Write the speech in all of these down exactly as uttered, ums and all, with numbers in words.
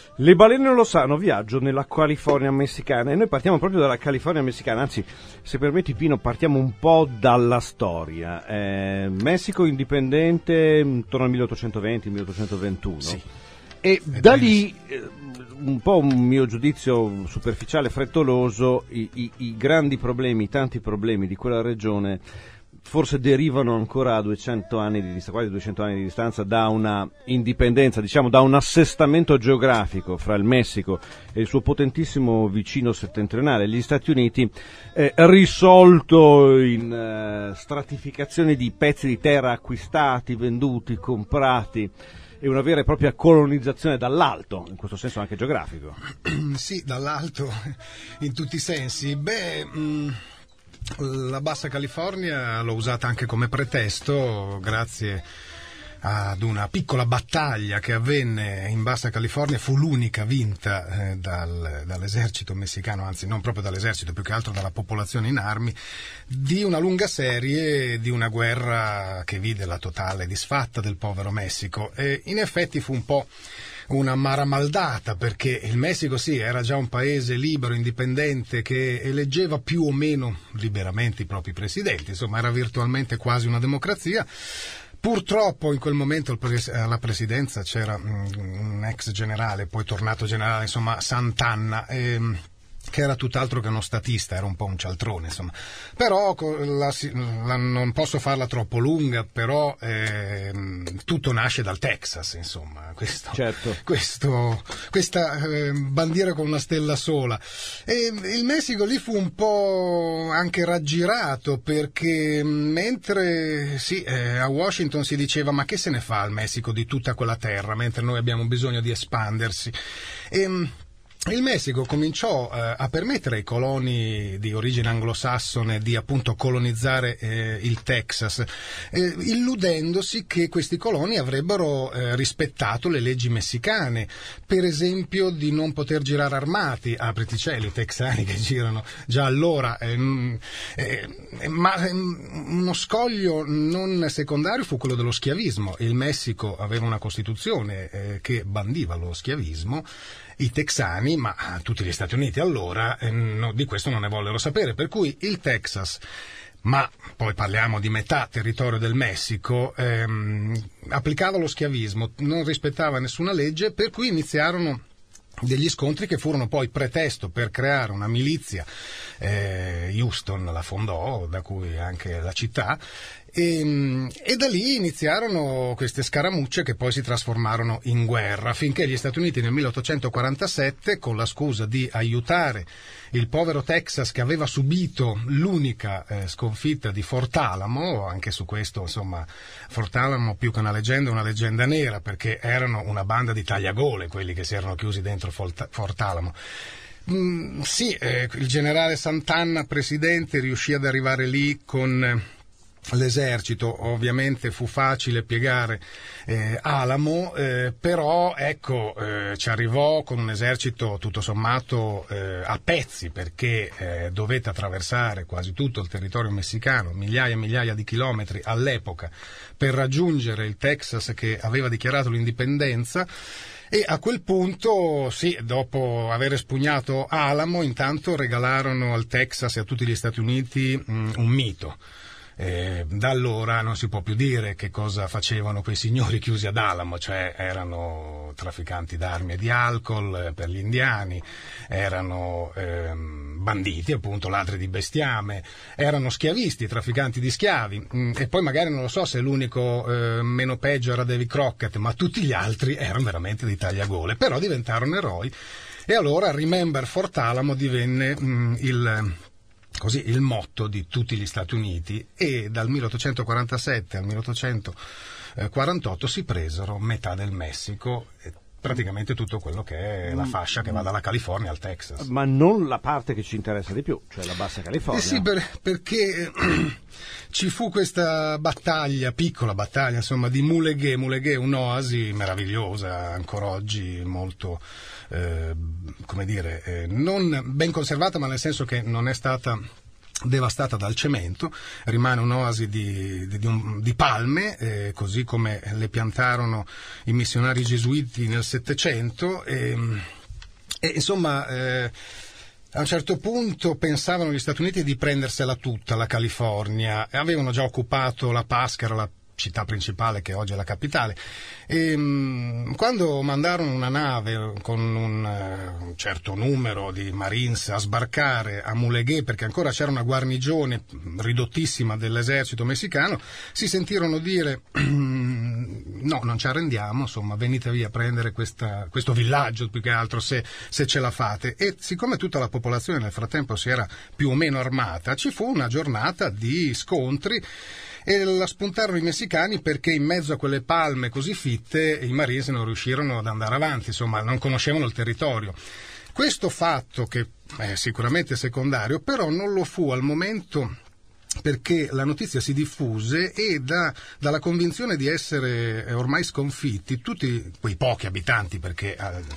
Le balene non lo sanno, viaggio nella California messicana e noi partiamo proprio dalla California messicana, anzi, se permetti Pino, partiamo un po' dalla storia. Eh, Messico indipendente intorno al milleottocentoventi milleottocentoventuno. Sì. E è da lì, eh, un po' un mio giudizio superficiale, frettoloso, i, i, i grandi problemi, i tanti problemi di quella regione forse derivano ancora a duecento anni di distanza, quasi duecento anni di distanza, da una indipendenza, diciamo da un assestamento geografico fra il Messico e il suo potentissimo vicino settentrionale, gli Stati Uniti, eh, risolto in eh, stratificazioni di pezzi di terra acquistati, venduti, comprati, e una vera e propria colonizzazione dall'alto, in questo senso anche geografico. Sì, dall'alto, in tutti i sensi. Beh... Mh... La Bassa California l'ho usata anche come pretesto grazie ad una piccola battaglia che avvenne in Bassa California, fu l'unica vinta eh, dal, dall'esercito messicano, anzi non proprio dall'esercito, più che altro dalla popolazione in armi, di una lunga serie di una guerra che vide la totale disfatta del povero Messico, e in effetti fu un po' una maramaldata, perché il Messico sì, era già un paese libero, indipendente, che eleggeva più o meno liberamente i propri presidenti, insomma era virtualmente quasi una democrazia. Purtroppo in quel momento alla presidenza c'era un ex generale, poi tornato generale, insomma Sant'Anna, ehm, che era tutt'altro che uno statista, era un po' un cialtrone, insomma. Però la, la, non posso farla troppo lunga, però eh, tutto nasce dal Texas, insomma, questo, certo. questo, questa eh, bandiera con una stella sola. E il Messico lì fu un po' anche raggirato, perché mentre sì, eh, a Washington si diceva ma che se ne fa il Messico di tutta quella terra, mentre noi abbiamo bisogno di espandersi. E, il Messico cominciò eh, a permettere ai coloni di origine anglosassone di appunto colonizzare eh, il Texas, eh, illudendosi che questi coloni avrebbero eh, rispettato le leggi messicane, per esempio di non poter girare armati, apriti cieli, i texani che girano già allora, eh, eh, ma eh, uno scoglio non secondario fu quello dello schiavismo. Il Messico aveva una costituzione eh, che bandiva lo schiavismo. I texani, ma tutti gli Stati Uniti allora, eh, no, di questo non ne vollero sapere, per cui il Texas, ma poi parliamo di metà territorio del Messico, ehm, applicava lo schiavismo, non rispettava nessuna legge, per cui iniziarono degli scontri che furono poi pretesto per creare una milizia. eh, Houston la fondò, da cui anche la città, e, e da lì iniziarono queste scaramucce che poi si trasformarono in guerra, finché gli Stati Uniti nel milleottocentoquarantasette, con la scusa di aiutare il povero Texas che aveva subito l'unica eh, sconfitta di Fort Alamo, anche su questo insomma Fort Alamo più che una leggenda, una leggenda nera, perché erano una banda di tagliagole quelli che si erano chiusi dentro Fort, Fort Alamo. Mm, sì, eh, il generale Sant'Anna, presidente, riuscì ad arrivare lì con eh, l'esercito. Ovviamente fu facile piegare eh, Alamo, eh, però ecco eh, ci arrivò con un esercito tutto sommato eh, a pezzi, perché eh, dovette attraversare quasi tutto il territorio messicano, migliaia e migliaia di chilometri all'epoca, per raggiungere il Texas che aveva dichiarato l'indipendenza. E a quel punto, sì, dopo aver espugnato Alamo, intanto regalarono al Texas e a tutti gli Stati Uniti mh, un mito. Eh, da allora non si può più dire che cosa facevano quei signori chiusi ad Alamo, cioè erano trafficanti d'armi e di alcol eh, per gli indiani, erano ehm, banditi, appunto, ladri di bestiame, erano schiavisti, trafficanti di schiavi, mm, e poi magari non lo so se l'unico eh, meno peggio era Davy Crockett, ma tutti gli altri erano veramente dei tagliagole, però diventarono eroi. E allora Remember Fort Alamo divenne mm, il così il motto di tutti gli Stati Uniti, e dal milleottocentoquarantasette al milleottocentoquarantotto si presero metà del Messico, praticamente tutto quello che è la fascia che va dalla California al Texas. Ma non la parte che ci interessa di più, cioè la Bassa California. Eh sì, per, perché ci fu questa battaglia, piccola battaglia, insomma, di Mulegé. Mulegé è un'oasi meravigliosa, ancora oggi molto, eh, come dire, eh, non ben conservata, ma nel senso che non è stata devastata dal cemento, rimane un'oasi di, di, di, un, di palme, eh, così come le piantarono i missionari gesuiti nel Settecento, e, e insomma eh, a un certo punto pensavano gli Stati Uniti di prendersela tutta la California, avevano già occupato la Pascara, la città principale che oggi è la capitale, e mh, quando mandarono una nave con un, uh, un certo numero di Marines a sbarcare a Mulegé, perché ancora c'era una guarnigione ridottissima dell'esercito messicano, si sentirono dire no, non ci arrendiamo, insomma, venite via a prendere questa, questo villaggio più che altro se, se ce la fate. E siccome tutta la popolazione nel frattempo si era più o meno armata, ci fu una giornata di scontri e la spuntarono i messicani, perché in mezzo a quelle palme così fitte i Marines non riuscirono ad andare avanti, insomma non conoscevano il territorio. Questo fatto, che è sicuramente secondario, però non lo fu al momento, perché la notizia si diffuse e da, dalla convinzione di essere ormai sconfitti, tutti quei pochi abitanti, perché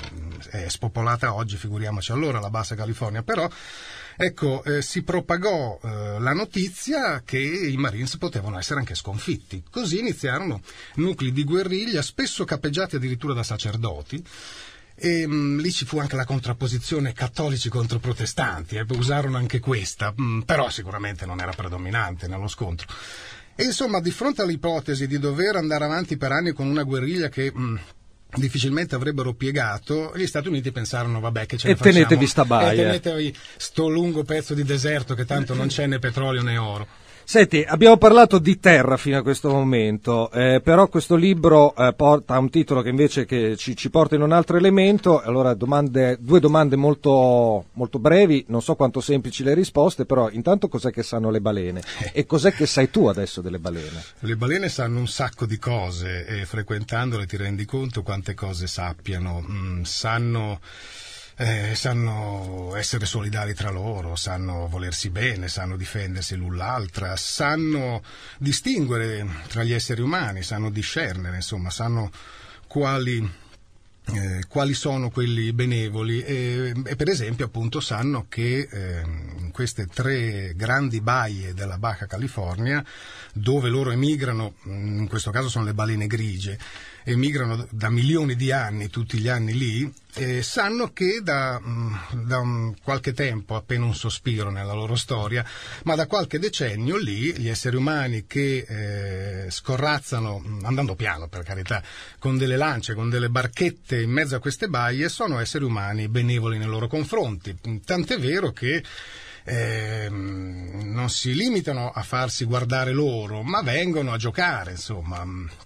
è spopolata oggi, figuriamoci allora la Bassa California, però ecco, eh, si propagò eh, la notizia che i Marines potevano essere anche sconfitti. Così iniziarono nuclei di guerriglia, spesso capeggiati addirittura da sacerdoti, e mh, lì ci fu anche la contrapposizione cattolici contro protestanti, eh, usarono anche questa, mh, però sicuramente non era predominante nello scontro. E insomma, di fronte all'ipotesi di dover andare avanti per anni con una guerriglia che mh, difficilmente avrebbero piegato, gli Stati Uniti pensarono vabbè che ce ne e facciamo, tenetevi sta baia, e tenetevi sto lungo pezzo di deserto che tanto non c'è né petrolio né oro. Senti, abbiamo parlato di terra fino a questo momento, eh, però questo libro eh, porta un titolo che invece che ci, ci porta in un altro elemento. Allora, domande, due domande molto, molto brevi, non so quanto semplici le risposte, però intanto cos'è che sanno le balene e cos'è che sai tu adesso delle balene? Le balene sanno un sacco di cose e frequentandole ti rendi conto quante cose sappiano. Mm, sanno... Eh, sanno essere solidali tra loro, sanno volersi bene, sanno difendersi l'un l'altra, sanno distinguere tra gli esseri umani, sanno discernere, insomma, sanno quali, eh, quali sono quelli benevoli e, e per esempio appunto sanno che eh, in queste tre grandi baie della Baja California, dove loro emigrano, in questo caso sono le balene grigie, emigrano da milioni di anni, tutti gli anni lì, e sanno che da, da un qualche tempo, appena un sospiro nella loro storia, ma da qualche decennio lì gli esseri umani che eh, scorrazzano, andando piano per carità, con delle lance, con delle barchette in mezzo a queste baie, sono esseri umani benevoli nei loro confronti, tant'è vero che Eh, non si limitano a farsi guardare loro, ma vengono a giocare, insomma,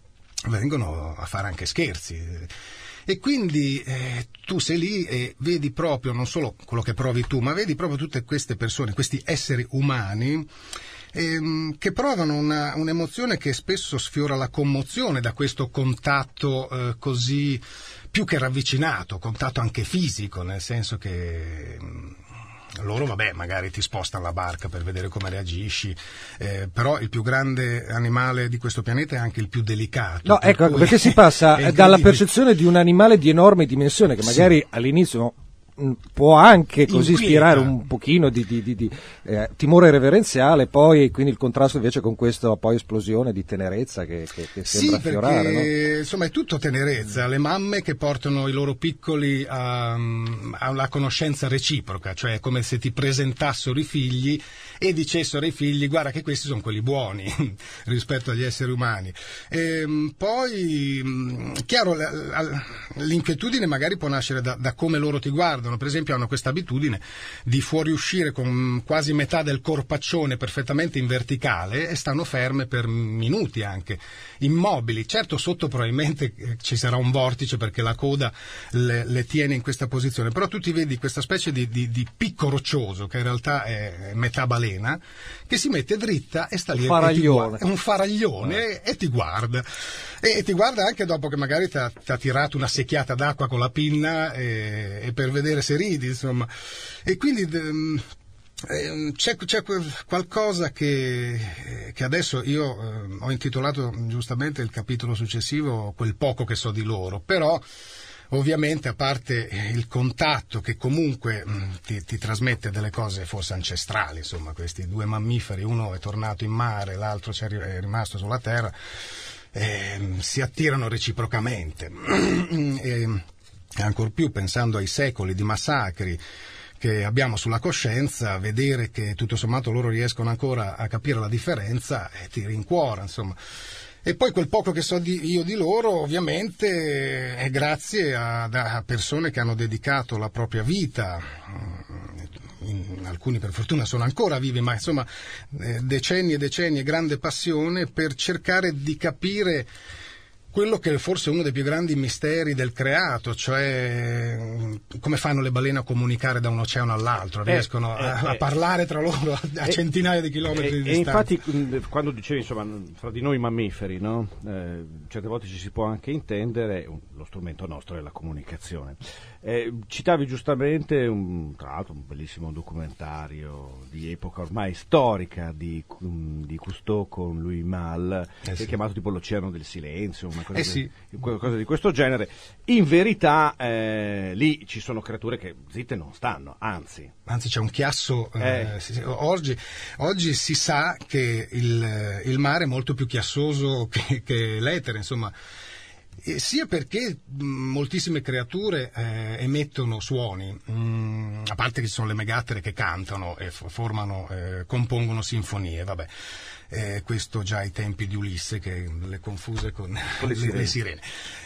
vengono a fare anche scherzi. E quindi eh, tu sei lì e vedi proprio non solo quello che provi tu, ma vedi proprio tutte queste persone, questi esseri umani ehm, che provano una, un'emozione che spesso sfiora la commozione da questo contatto eh, così più che ravvicinato, contatto anche fisico, nel senso che loro, vabbè, magari ti spostano la barca per vedere come reagisci, eh, però il più grande animale di questo pianeta è anche il più delicato. No, per ecco, perché si passa dalla percezione di un animale di enorme dimensione, che magari sì, all'inizio può anche così inquieta, ispirare un pochino di, di, di, di eh, timore reverenziale, poi quindi il contrasto invece con questa poi esplosione di tenerezza che, che, che sembra sì, affiorare, perché, no? Insomma è tutto tenerezza, le mamme che portano i loro piccoli a, a una conoscenza reciproca, cioè come se ti presentassero i figli e dicessero ai figli guarda che questi sono quelli buoni rispetto agli esseri umani. E, poi chiaro, l'inquietudine magari può nascere da, da come loro ti guardano. Per esempio hanno questa abitudine di fuoriuscire con quasi metà del corpaccione perfettamente in verticale e stanno ferme per minuti anche, immobili. Certo sotto probabilmente ci sarà un vortice perché la coda le, le tiene in questa posizione, però tu ti vedi questa specie di, di, di picco roccioso che in realtà è metà balena che si mette dritta e sta lì, faraglione. E ti, un faraglione eh. e, e ti guarda e, e ti guarda anche dopo che magari ti ha tirato una secchiata d'acqua con la pinna e, e per vedere se ridi, insomma. E quindi eh, c'è, c'è qualcosa che, che adesso io eh, ho intitolato giustamente il capitolo successivo Quel poco che so di loro, però ovviamente, a parte il contatto che comunque mh, ti, ti trasmette delle cose forse ancestrali, insomma, questi due mammiferi, uno è tornato in mare, l'altro è rimasto sulla terra, eh, si attirano reciprocamente. E ancor più pensando ai secoli di massacri che abbiamo sulla coscienza, vedere che tutto sommato loro riescono ancora a capire la differenza e ti rincuora, insomma. E poi quel poco che so di, io di loro, ovviamente, è grazie a, a persone che hanno dedicato la propria vita, in, alcuni per fortuna sono ancora vivi, ma insomma eh, decenni e decenni e grande passione per cercare di capire quello che è forse uno dei più grandi misteri del creato, cioè come fanno le balene a comunicare da un oceano all'altro, riescono eh, a, eh, a parlare tra loro a, a centinaia di chilometri eh, di e distanza. E infatti quando dicevi, insomma, fra di noi mammiferi, no? Eh, certe volte ci si può anche intendere, lo strumento nostro è la comunicazione. Eh, citavi giustamente, un, tra l'altro, un bellissimo documentario di epoca ormai storica di, di Cousteau con Louis Malle, eh sì. che è chiamato tipo L'Oceano del Silenzio, una cosa, eh sì. di, qualcosa di questo genere. In verità eh, lì ci sono creature che zitte non stanno, anzi. Anzi c'è un chiasso, eh. Eh, oggi, oggi si sa che il, il mare è molto più chiassoso che, che l'etere, insomma. E sia perché mh, moltissime creature eh, emettono suoni, mh, a parte che ci sono le megattere che cantano e f- formano, eh, compongono sinfonie, vabbè, eh, questo già ai tempi di Ulisse che le confuse con, con le, sirene. le sirene.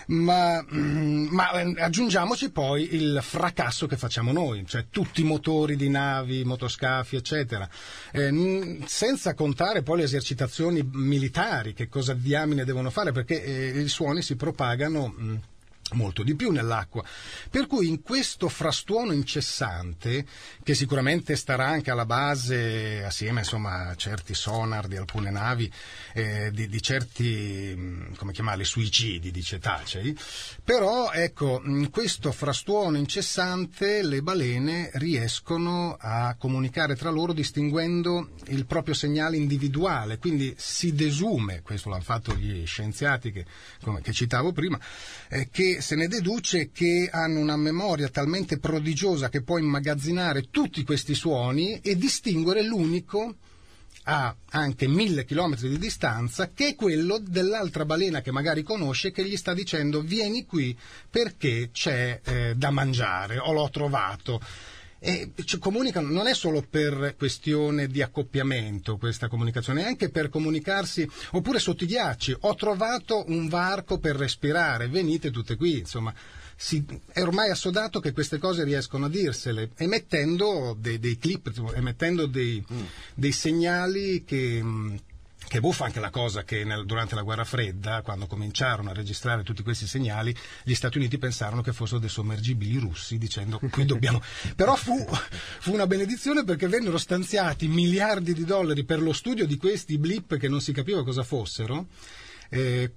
Ma, mh, ma aggiungiamoci poi il fracasso che facciamo noi, cioè tutti i motori di navi, motoscafi, eccetera, eh, mh, senza contare poi le esercitazioni militari, che cosa diamine devono fare, perché eh, i suoni si propagano mh, molto di più nell'acqua, per cui in questo frastuono incessante, che sicuramente starà anche alla base, assieme insomma a certi sonar di alcune navi, eh, di, di certi, come chiamarli, suicidi di cetacei, però ecco, in questo frastuono incessante le balene riescono a comunicare tra loro distinguendo il proprio segnale individuale, quindi si desume, questo l'hanno fatto gli scienziati che, come, che citavo prima, eh, che se ne deduce che hanno una memoria talmente prodigiosa che può immagazzinare tutti questi suoni e distinguere l'unico a anche mille chilometri di distanza, che è quello dell'altra balena che magari conosce, che gli sta dicendo vieni qui perché c'è eh, da mangiare o l'ho trovato. E cioè, comunicano, non è solo per questione di accoppiamento questa comunicazione, è anche per comunicarsi, oppure sotto i ghiacci, ho trovato un varco per respirare, venite tutte qui, insomma, si, è ormai assodato che queste cose riescono a dirsele, emettendo dei, dei clip, emettendo dei, mm. dei segnali che... Che buffa anche la cosa che nel, durante la guerra fredda, quando cominciarono a registrare tutti questi segnali, gli Stati Uniti pensarono che fossero dei sommergibili russi, dicendo qui dobbiamo... Però fu, fu una benedizione, perché vennero stanziati miliardi di dollari per lo studio di questi blip che non si capiva cosa fossero, eh,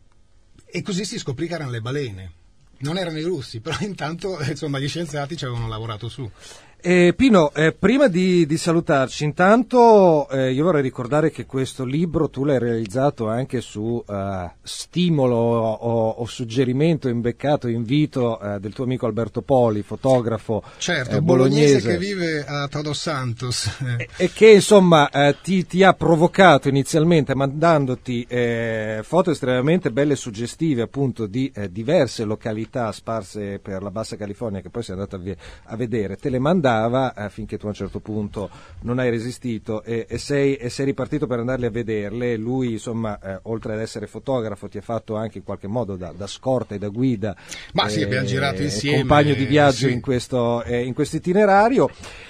e così si scoprì che erano le balene. Non erano i russi, però intanto insomma gli scienziati ci avevano lavorato su. Eh, Pino, eh, prima di, di salutarci, intanto eh, io vorrei ricordare che questo libro tu l'hai realizzato anche su eh, stimolo o, o suggerimento, imbeccato, invito eh, del tuo amico Alberto Poli, fotografo certo, eh, bolognese, bolognese che vive a Todos Santos. E, e che insomma eh, ti, ti ha provocato inizialmente mandandoti eh, foto estremamente belle e suggestive appunto di eh, diverse località sparse per la Bassa California, che poi sei andato a, vi- a vedere, te le mandava eh, finché tu a un certo punto non hai resistito e, e, sei, e sei ripartito per andarle a vederle. Lui insomma eh, oltre ad essere fotografo ti ha fatto anche in qualche modo da, da scorta e da guida, ma sì, eh, abbiamo girato insieme, compagno di viaggio sì. in questo eh, in questo itinerario.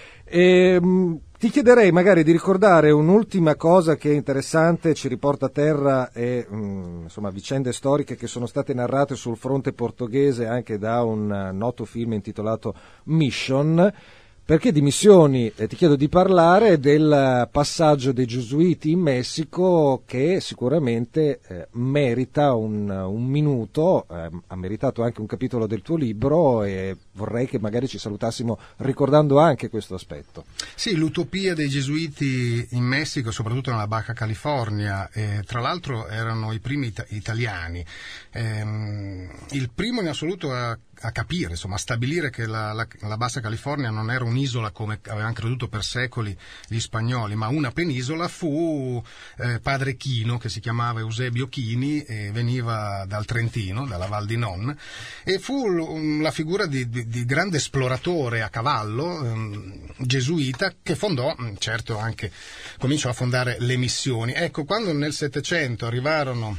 E, mh, ti chiederei magari di ricordare un'ultima cosa che è interessante, ci riporta a terra, e mh, insomma vicende storiche che sono state narrate sul fronte portoghese anche da un uh, noto film intitolato Mission. Perché di missioni eh, ti chiedo di parlare del passaggio dei Gesuiti in Messico, che sicuramente eh, merita un, un minuto, eh, ha meritato anche un capitolo del tuo libro, e vorrei che magari ci salutassimo ricordando anche questo aspetto. Sì, l'utopia dei Gesuiti in Messico, soprattutto nella Baja California, eh, tra l'altro erano i primi ita- italiani. Eh, il primo in assoluto a a capire, insomma, a stabilire che la, la, la Bassa California non era un'isola come avevano creduto per secoli gli spagnoli, ma una penisola, fu eh, padre Chino, che si chiamava Eusebio Chini e veniva dal Trentino, dalla Val di Non, e fu l- la figura di, di, di grande esploratore a cavallo, ehm, gesuita, che fondò, certo, anche cominciò a fondare le missioni. Ecco, quando nel Settecento arrivarono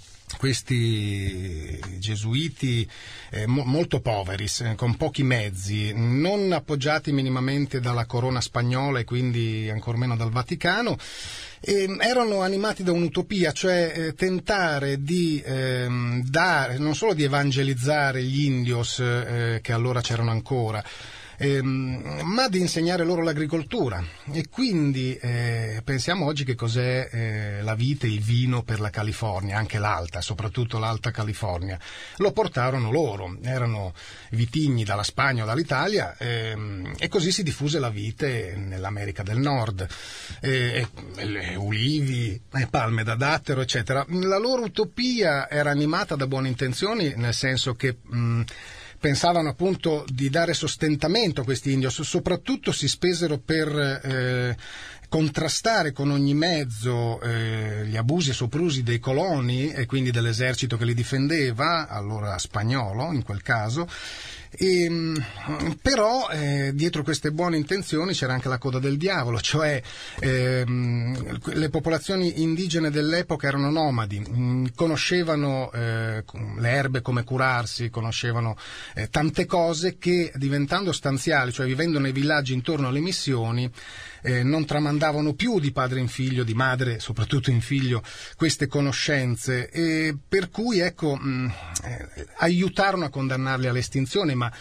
questi gesuiti eh, mo- molto poveri, eh, con pochi mezzi, non appoggiati minimamente dalla corona spagnola e quindi ancor meno dal Vaticano, eh, erano animati da un'utopia, cioè eh, tentare di eh, dare, non solo di evangelizzare gli indios eh, che allora c'erano ancora, Eh, ma di insegnare loro l'agricoltura. E quindi eh, pensiamo oggi che cos'è eh, la vite, il vino per la California, anche l'Alta, soprattutto l'Alta California. Lo portarono loro, erano vitigni dalla Spagna o dall'Italia, ehm, e così si diffuse la vite nell'America del Nord, eh, eh, ulivi, eh, palme da dattero, eccetera. La loro utopia era animata da buone intenzioni, nel senso che mh, pensavano appunto di dare sostentamento a questi indios, soprattutto si spesero per eh, contrastare con ogni mezzo eh, gli abusi e soprusi dei coloni e quindi dell'esercito che li difendeva, allora spagnolo in quel caso. E, però eh, dietro queste buone intenzioni c'era anche la coda del diavolo, cioè ehm, le popolazioni indigene dell'epoca erano nomadi, mh, conoscevano eh, le erbe, come curarsi, conoscevano eh, tante cose che, diventando stanziali, cioè vivendo nei villaggi intorno alle missioni, eh, non tramandavano più di padre in figlio, di madre soprattutto in figlio, queste conoscenze, e per cui ecco mh, eh, aiutarono a condannarli all'estinzione, ma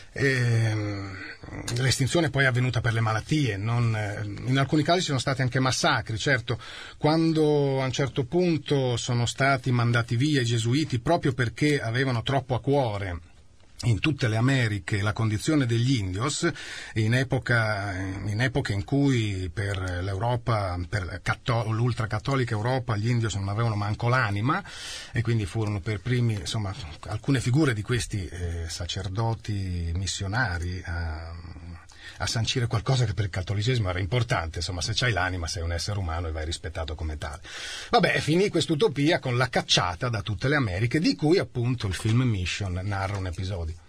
eh, l'estinzione poi è avvenuta per le malattie, non, eh, in alcuni casi ci sono stati anche massacri. Certo, quando a un certo punto sono stati mandati via i gesuiti proprio perché avevano troppo a cuore in tutte le Americhe la condizione degli indios, in epoca in epoche in cui per l'Europa, per catto- l'ultracattolica Europa, gli indios non avevano manco l'anima, e quindi furono per primi, insomma, alcune figure di questi eh, sacerdoti missionari a, a sancire qualcosa che per il cattolicesimo era importante. Insomma, se c'hai l'anima sei un essere umano e vai rispettato come tale. Vabbè, finì quest'utopia con la cacciata da tutte le Americhe, di cui appunto il film Mission narra un episodio.